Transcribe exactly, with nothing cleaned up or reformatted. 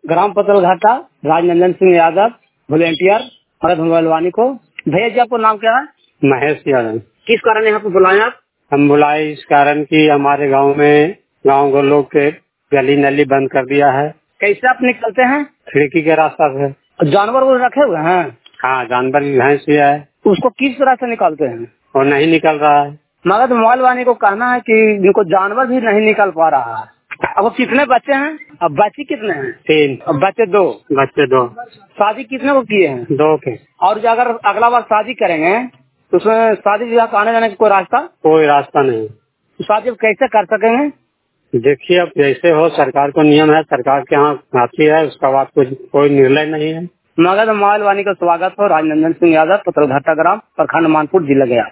ग्राम Patalghata, Rajnandan Singh Yadav, volunteer Magadh mobile Vaani को। भैया जी आपको नाम क्या है? महेश यादव। किस कारण यहाँ पे बुलाए आप? हम बुलाए इस कारण कि हमारे गांव में गांव के लोग के गली नली बंद कर दिया है। कैसे आप निकलते हैं? खिड़की के रास्ता से। जानवर वो रखे हुए हैं? हाँ, जानवर की भैंस भी है। उसको किस तरह से निकालते हैं? और नहीं निकल रहा है। मगध मोबाइल वानी को कहना है कि इनको जानवर भी नहीं निकल पा रहा है। अब वो कितने बच्चे हैं? अब बच्चे कितने हैं? तीन। अब बच्चे दो। बच्चे दो। शादी कितने को किए हैं? दो के। और जो अगर अगला बार शादी करेंगे तो उसमें शादी ब्याह का आने जाने का कोई रास्ता? कोई रास्ता नहीं। तो शादी कैसे कर सकेंगे? देखिए अब जैसे हो, सरकार को नियम है, सरकार के यहाँ आती है, उसका बाद कुछ कोई निर्णय नहीं है। मगध मोबाइल वानी का स्वागत हो। राजनंदन सिंह यादव, पतलघाटा ग्राम, प्रखंड मानपुर, जिला गया।